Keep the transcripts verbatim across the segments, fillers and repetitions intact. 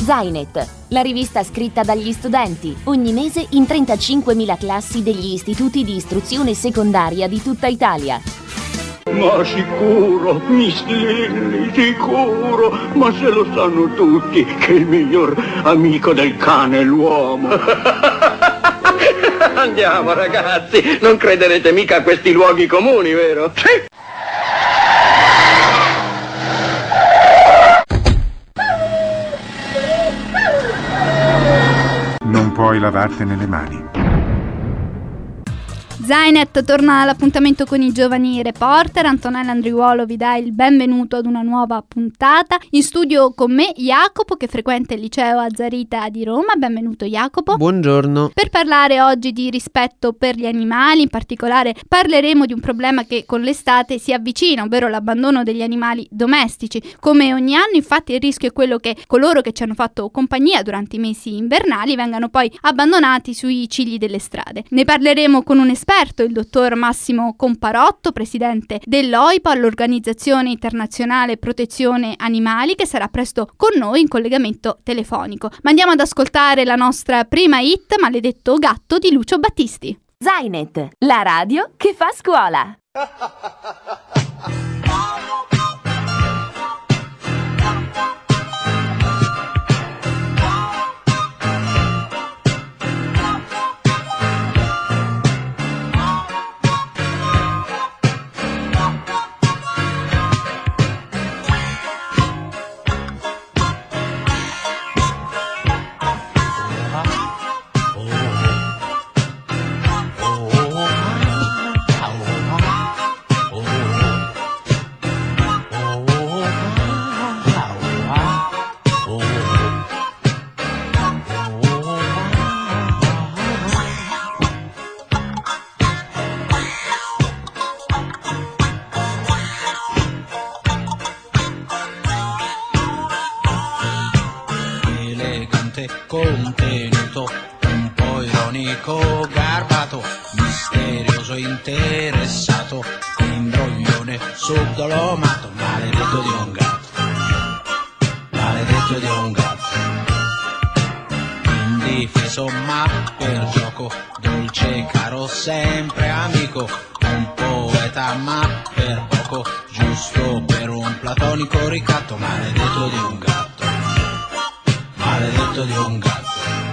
Zainet, la rivista scritta dagli studenti, ogni mese in trentacinquemila classi degli istituti di istruzione secondaria di tutta Italia. Ma sicuro, Miss Lilly, sicuro, ma se lo sanno tutti che il miglior amico del cane è l'uomo. Andiamo ragazzi, non crederete mica a questi luoghi comuni, vero? Sì! Non puoi lavartene le mani. Zainet torna all'appuntamento con i giovani reporter. Antonella Andriuolo vi dà il benvenuto ad una nuova puntata. In studio con me Jacopo, che frequenta il liceo Azzarita di Roma. Benvenuto Jacopo. Buongiorno. Per parlare oggi di rispetto per gli animali, in particolare parleremo di un problema che con l'estate si avvicina, ovvero l'abbandono degli animali domestici. Come ogni anno, infatti, il rischio è quello che coloro che ci hanno fatto compagnia durante i mesi invernali vengano poi abbandonati sui cigli delle strade. Ne parleremo con un esperto, il dottor Massimo Comparotto, presidente dell'O I P A, l'Organizzazione Internazionale Protezione Animali, che sarà presto con noi in collegamento telefonico. Ma andiamo ad ascoltare la nostra prima hit, Maledetto gatto di Lucio Battisti. Zainet, la radio che fa scuola. Contenuto un po' ironico, garbato, misterioso, interessato, imbroglione subdolomato, maledetto di un gatto, maledetto di un gatto, indifeso ma per gioco, dolce, caro, sempre amico, un poeta ma per poco, giusto per un platonico ricatto, maledetto di un gatto, maledetto di un gatto.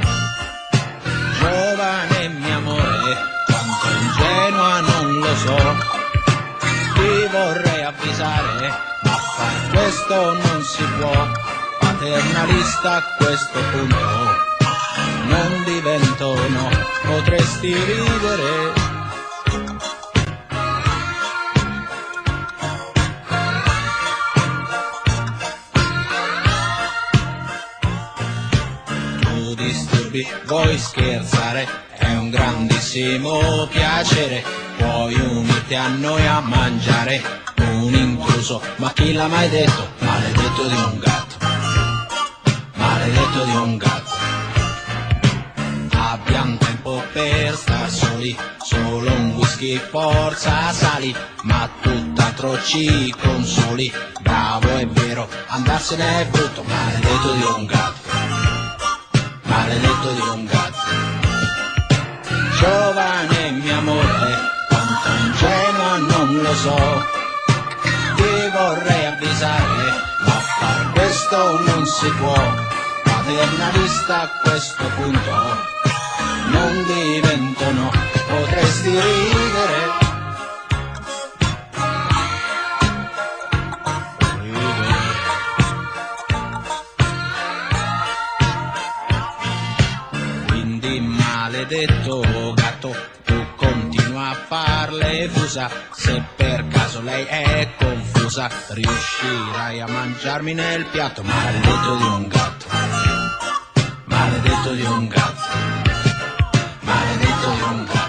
Giovane mio amore, quanto ingenua non lo so, ti vorrei avvisare, ma far questo non si può, paternalista a questo punto, non divento, no, potresti ridere. Vuoi scherzare? È un grandissimo piacere, puoi unirti a noi a mangiare un intruso, ma chi l'ha mai detto? Maledetto di un gatto, maledetto di un gatto. Abbiamo tempo per star soli, solo un whisky, forza sali, ma tutt'altro ci consoli. Bravo, è vero, andarsene è brutto, maledetto di un gatto, maledetto di un gatto. Giovane mio amore, quanto ingenua non lo so, ti vorrei avvisare, ma far questo non si può, paternalista a questo punto, non divento, no, potresti ridere. Maledetto gatto, tu continua a farle fusa, se per caso lei è confusa, riuscirai a mangiarmi nel piatto, maledetto di un gatto, maledetto di un gatto, maledetto di un gatto.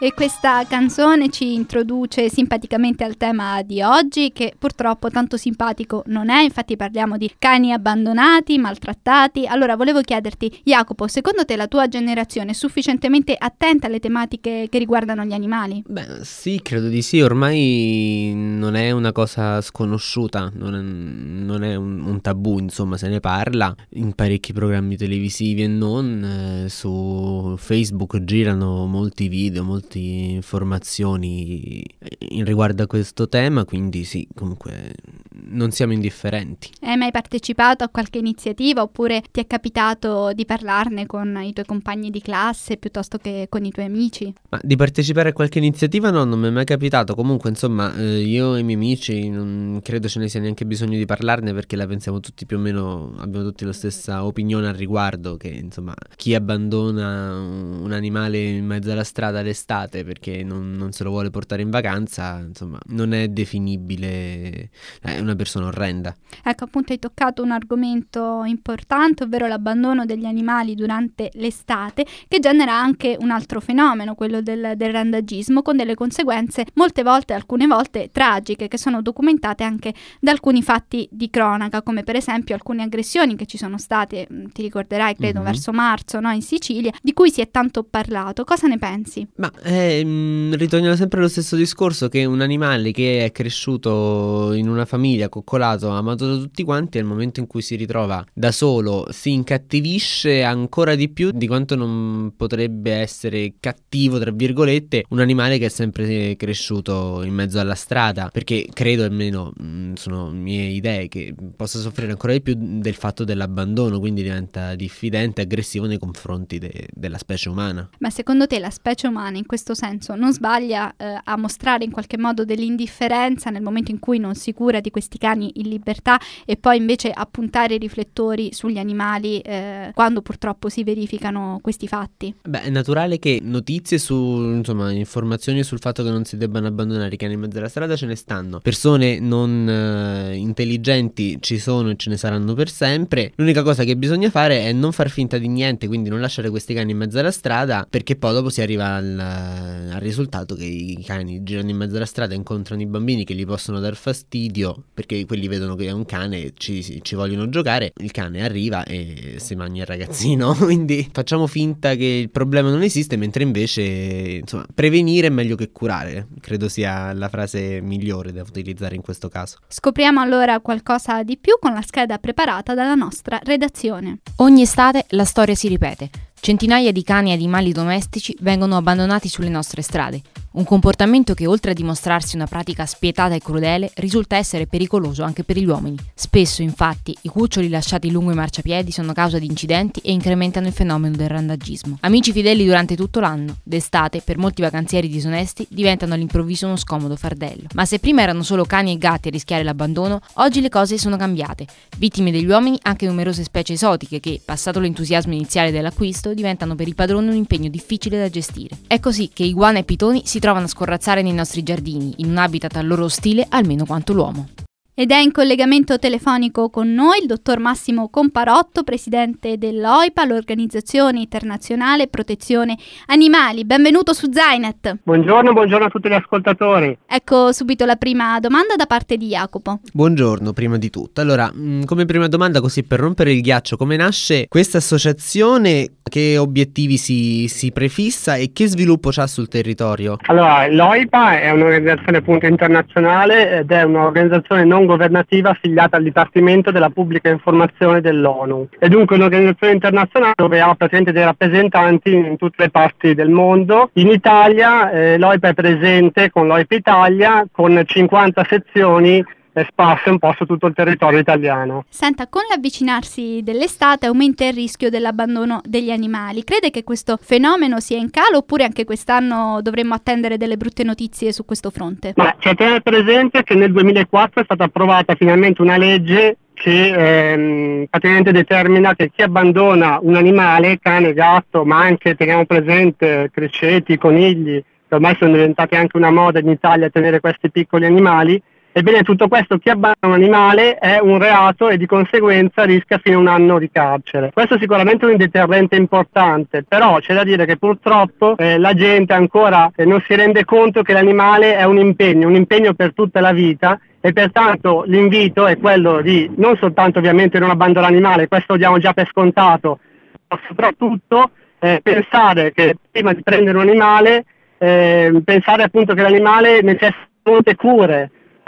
E questa canzone ci introduce simpaticamente al tema di oggi, che purtroppo tanto simpatico non è. Infatti parliamo di cani abbandonati, maltrattati. Allora volevo chiederti, Jacopo, secondo te la tua generazione è sufficientemente attenta alle tematiche che riguardano gli animali? Beh, sì, credo di sì. Ormai non è una cosa sconosciuta, non è, non è un, un tabù, insomma, se ne parla in parecchi programmi televisivi e non. Eh, su Facebook girano molti video, molte informazioni in riguardo a questo tema, quindi sì, comunque non siamo indifferenti. Hai mai partecipato a qualche iniziativa oppure ti è capitato di parlarne con i tuoi compagni di classe piuttosto che con i tuoi amici? Ma di partecipare a qualche iniziativa no, non mi è mai capitato. Comunque insomma eh, io e i miei amici non credo ce ne sia neanche bisogno di parlarne, perché la pensiamo tutti più o meno, abbiamo tutti la stessa opinione al riguardo, che insomma chi abbandona un animale in mezzo alla strada l'estate perché non, non se lo vuole portare in vacanza, insomma non è definibile, è una persona orrenda. Ecco, appunto hai toccato un argomento importante, ovvero l'abbandono degli animali durante l'estate, che genera anche un altro fenomeno, quello del, del randagismo, con delle conseguenze molte volte, alcune volte tragiche, che sono documentate anche da alcuni fatti di cronaca, come per esempio alcune aggressioni che ci sono state, ti ricorderai credo mm-hmm. verso marzo, no, in Sicilia, di cui si è tanto parlato. Cosa ne pensi? Ma eh, mh, ritorniamo sempre allo stesso discorso, che un animale che è cresciuto in una famiglia, coccolato, amato da tutti quanti, al momento in cui si ritrova da solo si incattivisce ancora di più di quanto non potrebbe essere cattivo, tra virgolette, un animale che è sempre cresciuto in mezzo alla strada, perché credo, almeno mh, sono mie idee, che possa soffrire ancora di più del fatto dell'abbandono, quindi diventa diffidente, aggressivo nei confronti de- della specie umana. Ma secondo te la specie umana in questo senso non sbaglia eh, a mostrare in qualche modo dell'indifferenza nel momento in cui non si cura di questi cani in libertà, e poi invece a puntare i riflettori sugli animali eh, quando purtroppo si verificano questi fatti? Beh, è naturale che notizie su, insomma, informazioni sul fatto che non si debbano abbandonare i cani in mezzo alla strada ce ne stanno. Persone non eh, intelligenti ci sono e ce ne saranno per sempre. L'unica cosa che bisogna fare è non far finta di niente, quindi non lasciare questi cani in mezzo alla strada, perché poi dopo si arriva al, al risultato che i cani girano in mezzo alla strada, incontrano i bambini che gli possono dar fastidio, perché quelli vedono che è un cane e ci, ci vogliono giocare. Il cane arriva e si mangia il ragazzino. Quindi facciamo finta che il problema non esiste, mentre invece, insomma, prevenire è meglio che curare. Credo sia la frase migliore da utilizzare in questo caso. Scopriamo allora qualcosa di più con la scheda preparata dalla nostra redazione. Ogni estate la storia si ripete. Centinaia di cani e animali domestici vengono abbandonati sulle nostre strade. Un comportamento che, oltre a dimostrarsi una pratica spietata e crudele, risulta essere pericoloso anche per gli uomini. Spesso, infatti, i cuccioli lasciati lungo i marciapiedi sono causa di incidenti e incrementano il fenomeno del randagismo. Amici fedeli durante tutto l'anno, d'estate, per molti vacanzieri disonesti, diventano all'improvviso uno scomodo fardello. Ma se prima erano solo cani e gatti a rischiare l'abbandono, oggi le cose sono cambiate. Vittime degli uomini anche numerose specie esotiche che, passato l'entusiasmo iniziale dell'acquisto, diventano per i padroni un impegno difficile da gestire. È così che iguana e pitoni si trovano a scorrazzare nei nostri giardini, in un habitat a loro ostile almeno quanto l'uomo. Ed è in collegamento telefonico con noi il dottor Massimo Comparotto, presidente dell'OIPA, l'Organizzazione Internazionale Protezione Animali. Benvenuto su Zainet. Buongiorno, buongiorno a tutti gli ascoltatori. Ecco subito la prima domanda da parte di Jacopo. Buongiorno, prima di tutto. Allora, mh, come prima domanda, così per rompere il ghiaccio, come nasce questa associazione? Che obiettivi si, si prefissa e che sviluppo c'ha sul territorio? Allora, l'OIPA è un'organizzazione appunto internazionale ed è un'organizzazione non governativa affiliata al Dipartimento della Pubblica Informazione dell'ONU. È dunque un'organizzazione internazionale dove ha praticamente dei rappresentanti in tutte le parti del mondo. In Italia eh, l'OIPA è presente con l'OIPA Italia con cinquanta sezioni sparse un po' su tutto il territorio italiano. Senta, con l'avvicinarsi dell'estate aumenta il rischio dell'abbandono degli animali. Crede che questo fenomeno sia in calo oppure anche quest'anno dovremmo attendere delle brutte notizie su questo fronte? Ma c'è da tenere presente che nel duemilaquattro è stata approvata finalmente una legge che ehm, praticamente determina che chi abbandona un animale, cane, gatto, ma anche teniamo presente criceti, conigli, che ormai sono diventati anche una moda in Italia tenere questi piccoli animali, Ebbene, tutto questo, chi abbandona un animale è un reato e di conseguenza rischia fino a un anno di carcere. Questo sicuramente è un deterrente importante, però c'è da dire che purtroppo eh, la gente ancora eh, non si rende conto che l'animale è un impegno, un impegno per tutta la vita, e pertanto l'invito è quello di non soltanto ovviamente non abbandonare l'animale, questo lo diamo già per scontato, ma soprattutto eh, pensare che prima di prendere un animale, eh, pensare appunto che l'animale necessita molte cure,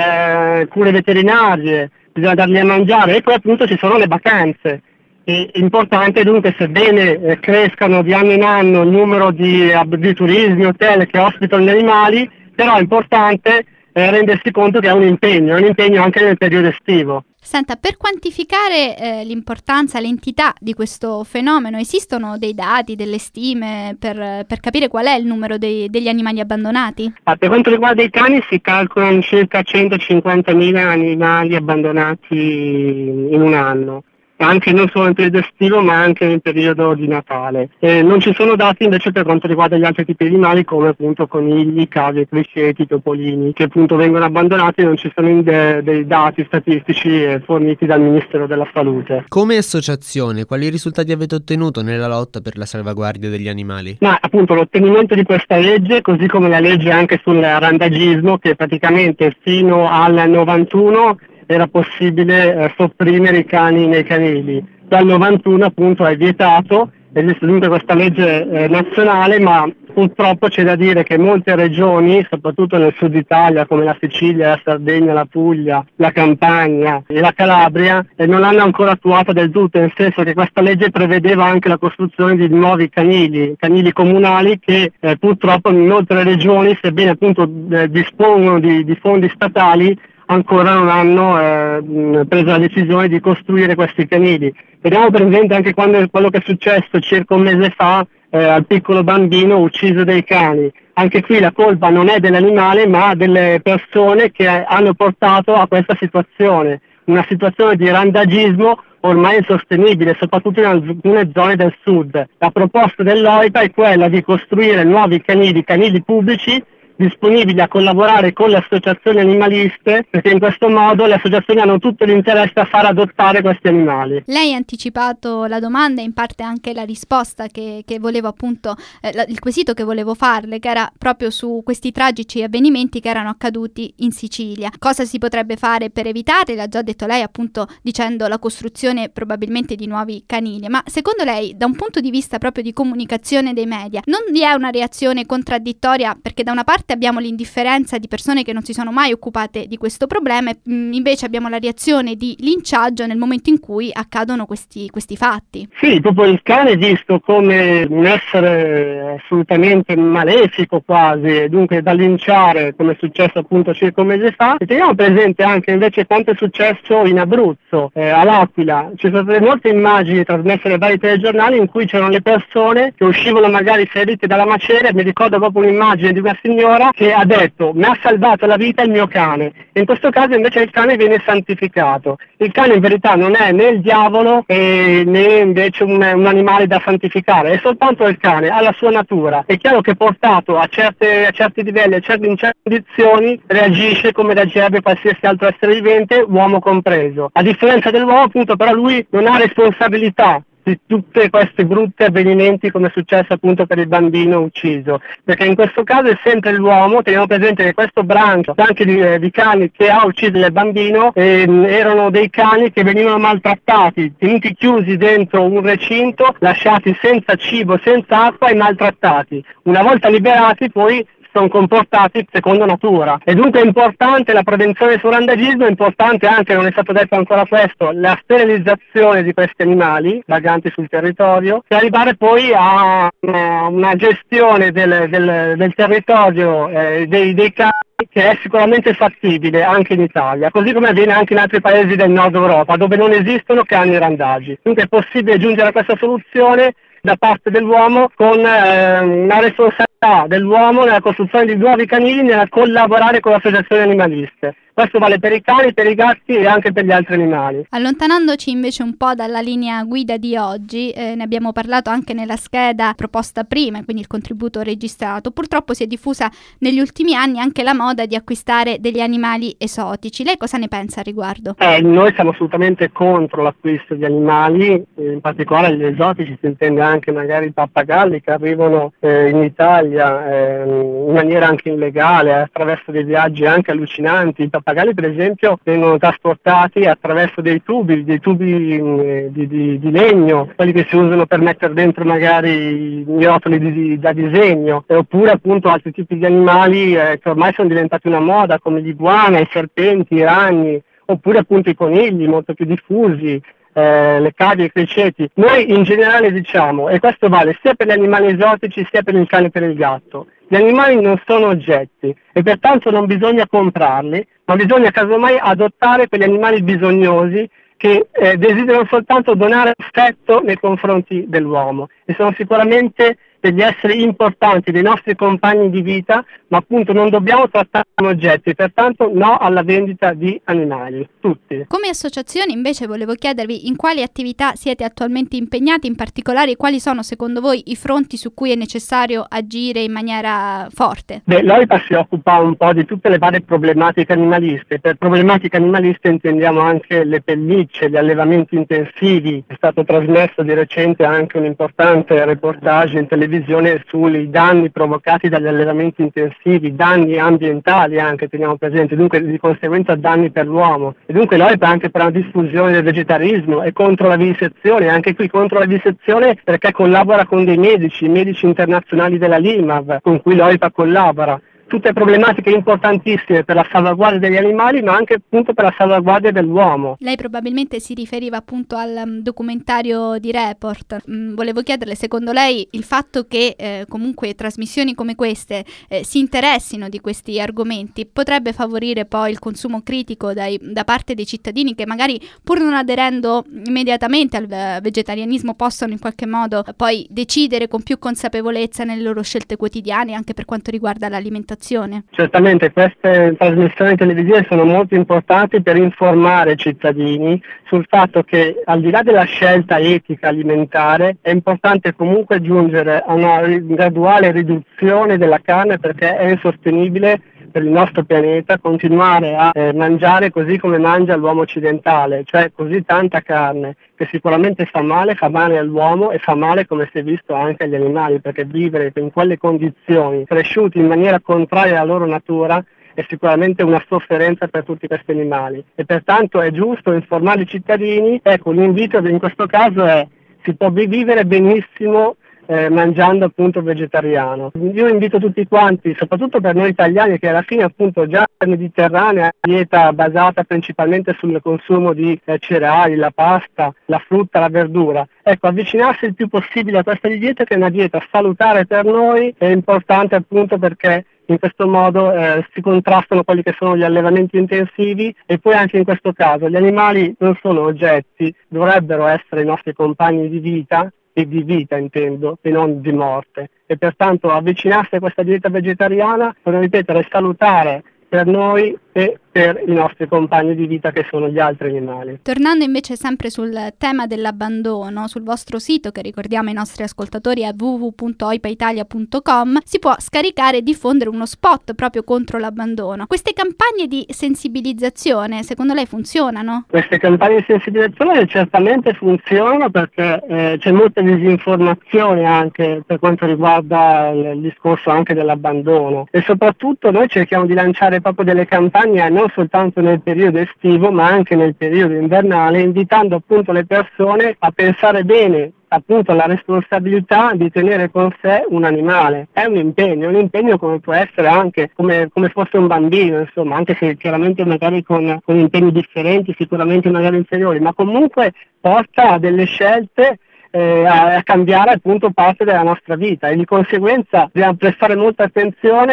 Eh, cure veterinarie, bisogna dargli a mangiare, e poi appunto ci sono le vacanze. È importante dunque, sebbene eh, crescano di anno in anno il numero di, di turismi, hotel che ospitano gli animali, però è importante eh, rendersi conto che è un impegno, è un impegno anche nel periodo estivo. Senta, per quantificare eh, l'importanza, l'entità di questo fenomeno, esistono dei dati, delle stime per, per capire qual è il numero dei, degli animali abbandonati? Ah, per quanto riguarda i cani si calcolano circa centocinquantamila animali abbandonati in un anno, anche non solo nel periodo estivo ma anche nel periodo di Natale. E non ci sono dati invece per quanto riguarda gli altri tipi di animali come appunto conigli, cavi, criceti, topolini, che appunto vengono abbandonati, non ci sono de- dei dati statistici eh, forniti dal Ministero della Salute. Come associazione, quali risultati avete ottenuto nella lotta per la salvaguardia degli animali? Ma appunto l'ottenimento di questa legge, così come la legge anche sul randagismo, che praticamente fino al novantuno era possibile eh, sopprimere i cani nei canili. Dal novantuno appunto è vietato, esiste dunque questa legge eh, nazionale, ma purtroppo c'è da dire che molte regioni, soprattutto nel sud Italia come la Sicilia, la Sardegna, la Puglia, la Campania e la Calabria, eh, non l'hanno ancora attuata del tutto, nel senso che questa legge prevedeva anche la costruzione di nuovi canili, canili comunali che eh, purtroppo in molte regioni, sebbene appunto eh, dispongono di, di fondi statali, ancora non hanno eh, preso la decisione di costruire questi canili. Vediamo per esempio anche quando, quello che è successo circa un mese fa eh, al piccolo bambino ucciso dai cani. Anche qui la colpa non è dell'animale ma delle persone che hanno portato a questa situazione, una situazione di randagismo ormai insostenibile, soprattutto in alcune zone del sud. La proposta dell'OIPA è quella di costruire nuovi canili, canili pubblici, disponibili a collaborare con le associazioni animaliste, perché in questo modo le associazioni hanno tutto l'interesse a far adottare questi animali. Lei ha anticipato la domanda e in parte anche la risposta che, che volevo appunto, eh, la, il quesito che volevo farle, che era proprio su questi tragici avvenimenti che erano accaduti in Sicilia. Cosa si potrebbe fare per evitarli? L'ha già detto lei appunto dicendo la costruzione probabilmente di nuovi canili, ma secondo lei da un punto di vista proprio di comunicazione dei media non vi è una reazione contraddittoria, perché da una parte abbiamo l'indifferenza di persone che non si sono mai occupate di questo problema e mh, invece abbiamo la reazione di linciaggio nel momento in cui accadono questi, questi fatti. Sì, proprio il cane è visto come un essere assolutamente malefico quasi, e dunque da linciare, come è successo appunto circa un mese fa. E teniamo presente anche invece quanto è successo in Abruzzo, eh, all'Aquila. Ci sono state molte immagini trasmesse dai vari telegiornali in cui c'erano le persone che uscivano magari ferite dalla maceria. Mi ricordo proprio un'immagine di una signora che ha detto: mi ha salvato la vita il mio cane. E in questo caso invece il cane viene santificato. Il cane in verità non è né il diavolo eh, né invece un, un animale da santificare, è soltanto il cane, ha la sua natura. È chiaro che portato a, certe, a certi livelli, a certe, in certe condizioni, reagisce come reagirebbe qualsiasi altro essere vivente, uomo compreso. A differenza dell'uomo appunto, però lui non ha responsabilità di tutti questi brutti avvenimenti come è successo appunto per il bambino ucciso, perché in questo caso è sempre l'uomo. Teniamo presente che questo branco anche di, eh, di cani che ha ucciso il bambino eh, erano dei cani che venivano maltrattati, tenuti chiusi dentro un recinto, lasciati senza cibo, senza acqua e maltrattati. Una volta liberati poi sono comportati secondo natura. E dunque è importante la prevenzione sul randagismo, è importante anche, non è stato detto ancora questo, la sterilizzazione di questi animali vaganti sul territorio, per arrivare poi a una, una gestione del, del, del territorio eh, dei, dei cani che è sicuramente fattibile anche in Italia, così come avviene anche in altri paesi del nord Europa dove non esistono cani randagi. Dunque è possibile giungere a questa soluzione da parte dell'uomo con eh, una responsabilità dell'uomo nella costruzione di nuovi canili, nella collaborare con le associazioni animaliste. Questo vale per i cani, per i gatti e anche per gli altri animali. Allontanandoci invece un po' dalla linea guida di oggi, eh, ne abbiamo parlato anche nella scheda proposta prima, quindi il contributo registrato. Purtroppo si è diffusa negli ultimi anni anche la moda di acquistare degli animali esotici. Lei cosa ne pensa al riguardo? Eh, noi siamo assolutamente contro l'acquisto di animali, in particolare gli esotici, si intende anche magari i pappagalli che arrivano eh, in Italia eh, in maniera anche illegale, attraverso dei viaggi anche allucinanti. I pappagalli per esempio vengono trasportati attraverso dei tubi, dei tubi mh, di, di, di legno, quelli che si usano per mettere dentro magari i rotoli di, di, da disegno, e oppure appunto altri tipi di animali eh, che ormai sono diventati una moda, come gli iguana, i serpenti, i ragni, oppure appunto i conigli molto più diffusi, eh, le cavie, i criceti. Noi in generale diciamo, e questo vale sia per gli animali esotici sia per il cane e per il gatto, gli animali non sono oggetti e pertanto non bisogna comprarli, ma bisogna casomai adottare quegli animali bisognosi che eh, desiderano soltanto donare affetto nei confronti dell'uomo, e sono sicuramente degli esseri importanti, dei nostri compagni di vita, ma appunto non dobbiamo trattare come oggetti, pertanto no alla vendita di animali, tutti. Come associazione invece volevo chiedervi in quali attività siete attualmente impegnati, in particolare quali sono secondo voi i fronti su cui è necessario agire in maniera forte? Beh, l'OIPA si occupa un po' di tutte le varie problematiche animaliste. Per problematiche animaliste intendiamo anche le pellicce, gli allevamenti intensivi. È stato trasmesso di recente anche un importante reportage in televisione sui danni provocati dagli allevamenti intensivi, danni ambientali anche, teniamo presente, dunque di conseguenza danni per l'uomo. E dunque l'OIPA anche per la diffusione del vegetarismo e contro la vivisezione, anche qui contro la vivisezione perché collabora con dei medici, i medici internazionali della Limav, con cui l'OIPA collabora. Tutte problematiche importantissime per la salvaguardia degli animali, ma anche appunto per la salvaguardia dell'uomo. Lei probabilmente si riferiva appunto al um, documentario di Report. Mm, volevo chiederle, secondo lei il fatto che eh, comunque trasmissioni come queste eh, si interessino di questi argomenti potrebbe favorire poi il consumo critico dai, da parte dei cittadini che magari pur non aderendo immediatamente al uh, vegetarianismo possono in qualche modo uh, poi decidere con più consapevolezza nelle loro scelte quotidiane anche per quanto riguarda l'alimentazione? Certamente queste trasmissioni televisive sono molto importanti per informare i cittadini sul fatto che al di là della scelta etica alimentare è importante comunque giungere a una graduale riduzione della carne, perché è insostenibile per il nostro pianeta continuare a eh, mangiare così come mangia l'uomo occidentale, cioè così tanta carne, che sicuramente fa male, fa male all'uomo e fa male, come si è visto, anche agli animali, perché vivere in quelle condizioni, cresciuti in maniera contraria alla loro natura, è sicuramente una sofferenza per tutti questi animali, e pertanto è giusto informare i cittadini. Ecco, l'invito in questo caso è: si può vivere benissimo Eh, mangiando appunto vegetariano. Io invito tutti quanti, soprattutto per noi italiani, che alla fine appunto già in Mediterranea, dieta basata principalmente sul consumo di eh, cereali, la pasta, la frutta, la verdura, ecco, avvicinarsi il più possibile a questa dieta, che è una dieta salutare per noi, è importante appunto perché in questo modo eh, si contrastano quelli che sono gli allevamenti intensivi, e poi anche in questo caso gli animali non sono oggetti, dovrebbero essere i nostri compagni di vita, e di vita intendo, e non di morte, e pertanto avvicinarsi a questa dieta vegetariana, per ripetere, salutare per noi e per i nostri compagni di vita che sono gli altri animali. Tornando invece sempre sul tema dell'abbandono, sul vostro sito, che ricordiamo ai nostri ascoltatori è w w w punto oipaitalia punto com, si può scaricare e diffondere uno spot proprio contro l'abbandono. Queste campagne di sensibilizzazione secondo lei funzionano? Queste campagne di sensibilizzazione certamente funzionano, perché eh, c'è molta disinformazione anche per quanto riguarda il, il discorso anche dell'abbandono, e soprattutto noi cerchiamo di lanciare proprio delle campagne non soltanto nel periodo estivo ma anche nel periodo invernale, invitando appunto le persone a pensare bene appunto alla responsabilità di tenere con sé un animale. È un impegno, un impegno come può essere anche come, come fosse un bambino, insomma, anche se chiaramente magari con, con impegni differenti, sicuramente magari inferiori, ma comunque porta a delle scelte eh, a, a cambiare appunto parte della nostra vita, e di conseguenza dobbiamo prestare molta attenzione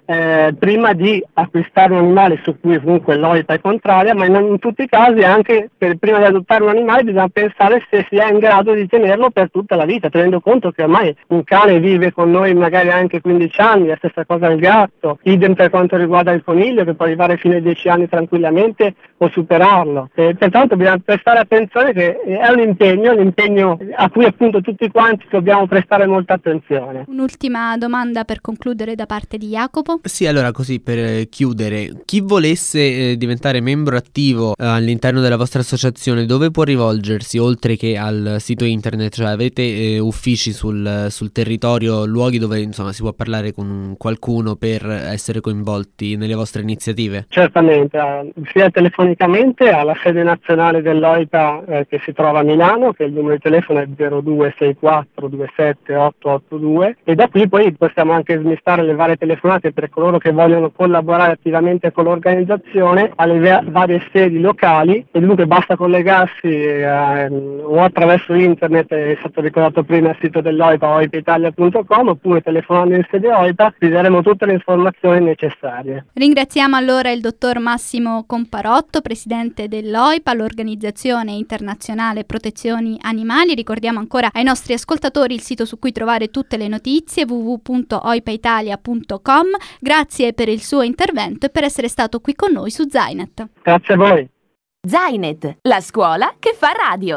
eh, prima di acquistare un animale su cui comunque l'O I P A è contraria, ma in, in tutti i casi anche per, prima di adottare un animale bisogna pensare se si è in grado di tenerlo per tutta la vita, tenendo conto che ormai un cane vive con noi magari anche quindici anni, la stessa cosa il gatto, idem per quanto riguarda il coniglio che può arrivare fino ai dieci anni tranquillamente o superarlo. E pertanto bisogna prestare attenzione che è un impegno, un impegno a cui appunto tutti quanti dobbiamo prestare molta attenzione. Un'ultima domanda per concludere da parte di Jacopo. Sì, allora così per eh, chiudere, chi volesse eh, diventare membro attivo eh, all'interno della vostra associazione, dove può rivolgersi oltre che al sito internet? Cioè avete eh, uffici sul, sul territorio, luoghi dove insomma si può parlare con qualcuno per essere coinvolti nelle vostre iniziative? Certamente, eh, sia telefonicamente alla sede nazionale dell'O I P A eh, che si trova a Milano, che il numero di telefono è zero due sei quattro due sette otto otto due, e da qui poi possiamo anche smistare le varie telefonate per coloro che vogliono collaborare attivamente con l'organizzazione alle ve- varie sedi locali, e dunque basta collegarsi eh, o attraverso internet, è stato ricordato prima il sito dell'O I P A o i p italia punto com, oppure telefonando in sede O I P A vi daremo tutte le informazioni necessarie. Ringraziamo allora il dottor Massimo Comparotto, presidente dell'O I P A, l'Organizzazione Internazionale Protezioni Animali. Ricordiamo ancora ai nostri ascoltatori il sito su cui trovare tutte le notizie, w w w punto o i p a italia punto com. Grazie per il suo intervento e per essere stato qui con noi su Zainet. Grazie a voi. Zainet, la scuola che fa radio.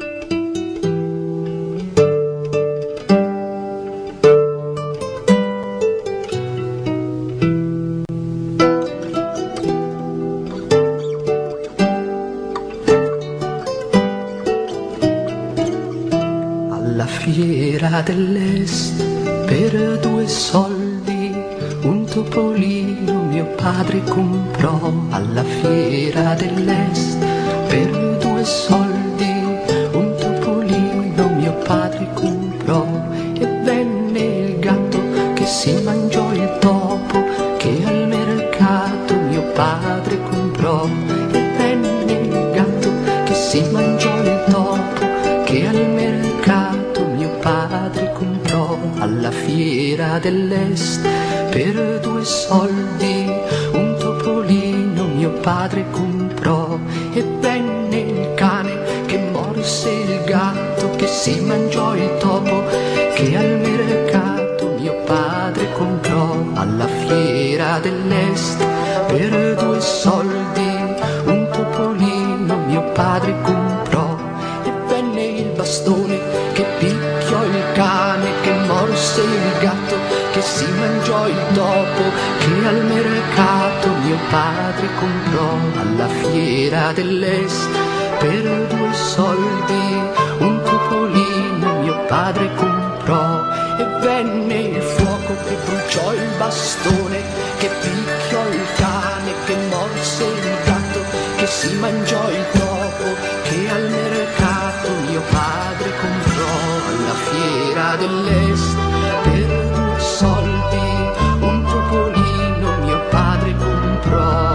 Alla fiera dell'est per due soldi un topolino mio padre comprò. Alla fiera dell'est per due soldi un topolino mio padre comprò. E venne il gatto che si mangiò il topo che al mercato mio padre comprò. E venne il gatto che si mangiò il topo che al mercato mio padre comprò. Alla fiera dell'est per due soldi un topolino mio padre comprò. E venne il cane che morse il gatto che si mangiò il topo che al mercato mio padre comprò. Alla fiera dell'est per due soldi un topolino mio padre comprò. E venne il bastone che picchiò il cane che morse il gatto che si mangiò il topo che al mercato mio padre comprò. Alla fiera dell'est per due soldi un topolino mio padre comprò. E venne il fuoco che bruciò il bastone che picchiò il cane che morse il gatto che si mangiò il topo che al mercato mio padre comprò. Alla fiera dell'est per due soldi un topolino mio padre comprò.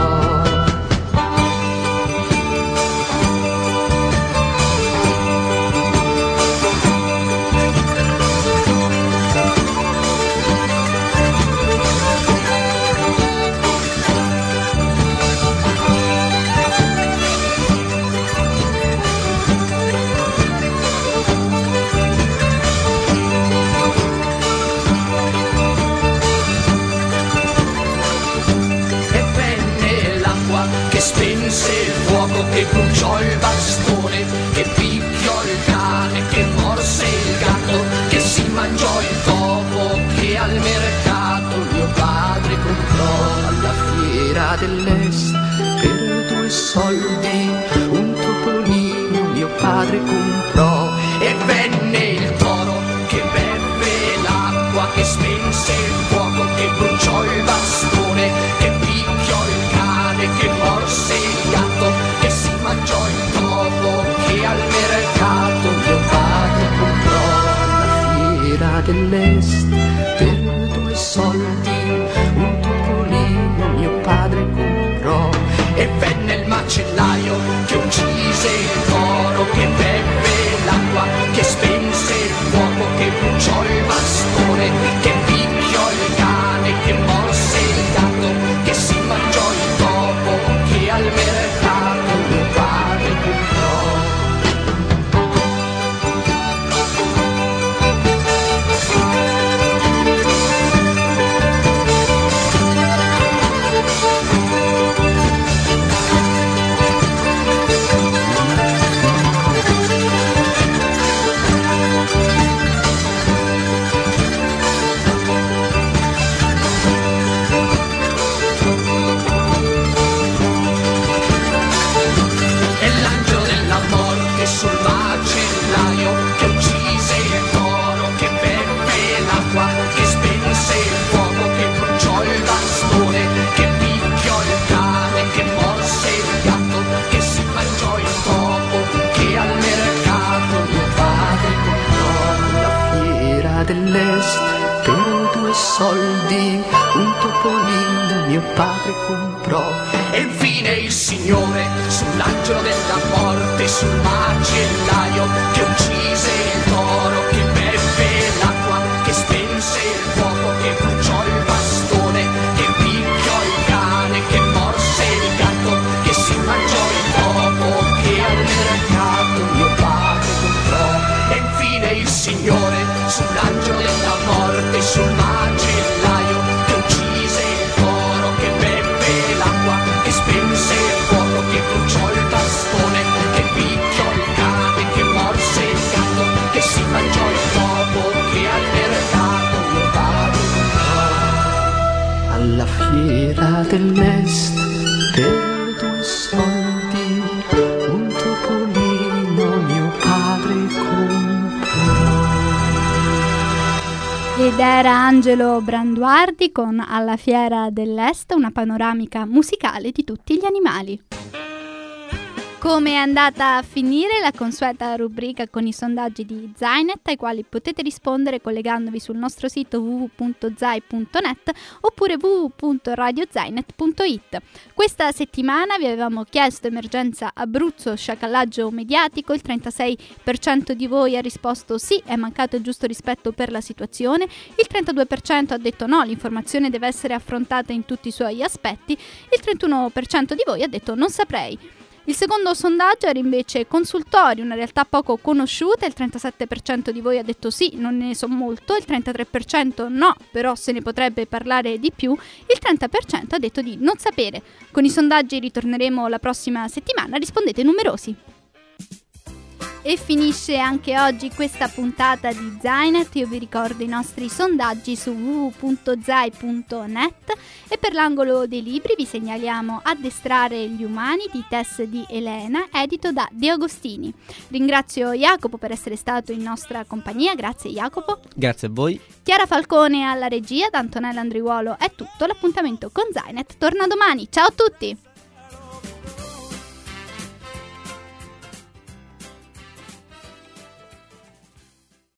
Spense il fuoco che bruciò il bastone che picchiò il cane che morse il gatto che si mangiò il topo che al mercato mio padre comprò. Alla fiera dell'est per due soldi un topolino mio padre comprò. E venne il toro che beve l'acqua che spense il fuoco che bruciò il bastone che picchiò il cane che morse il gatto che si mangiò il topo che al mercato mio padre comprò. Alla fiera dell'est per due soldi un topolino mio padre comprò. E venne il macellaio che uccise il toro che beve l'acqua che spense il fuoco che bruciò il bastone che picchiò il cane che morse il mio padre comprò. E infine il Signore sull'angelo della morte, sul macellaio che uccise il toro, che beve l'acqua, che spense il fuoco, che bruciò il bastone, che picchiò il cane, che morse il gatto, che si mangiò il topo, che al mercato mio padre comprò. E infine il Signore sull'angelo della morte, sul macellaio che uccise il toro, che beve l'acqua, che spense il fuoco, che bruciò il bastone, che picchiò il cane, che morse il gatto, che si mangiò il topo, che al mercato mio padre comprò. Alla fiera dell'est per due soldi un topolino mio padre comprò. Ed era Angelo Branduardi con Alla Fiera dell'Est, una panoramica musicale di tutti gli animali. Come è andata a finire la consueta rubrica con i sondaggi di Zainet, ai quali potete rispondere collegandovi sul nostro sito w w w punto zai punto net oppure w w w punto radio zainet punto it. Questa settimana vi avevamo chiesto emergenza Abruzzo, sciacallaggio mediatico, il trentasei per cento di voi ha risposto sì, è mancato il giusto rispetto per la situazione, il trentadue per cento ha detto no, l'informazione deve essere affrontata in tutti i suoi aspetti, il trentuno per cento di voi ha detto non saprei. Il secondo sondaggio era invece consultori, una realtà poco conosciuta, il trentasette per cento di voi ha detto sì, non ne so molto, il trentatré per cento no, però se ne potrebbe parlare di più, il trenta per cento ha detto di non sapere. Con i sondaggi ritorneremo la prossima settimana, rispondete numerosi. E finisce anche oggi questa puntata di Zainet. Io vi ricordo i nostri sondaggi su w w w punto zai punto net e per l'angolo dei libri vi segnaliamo Addestrare gli umani di Tess di Elena, edito da De Agostini. Ringrazio Jacopo per essere stato in nostra compagnia, grazie Jacopo. Grazie a voi. Chiara Falcone alla regia, da Antonella Andriuolo è tutto, l'appuntamento con Zainet torna domani, ciao a tutti!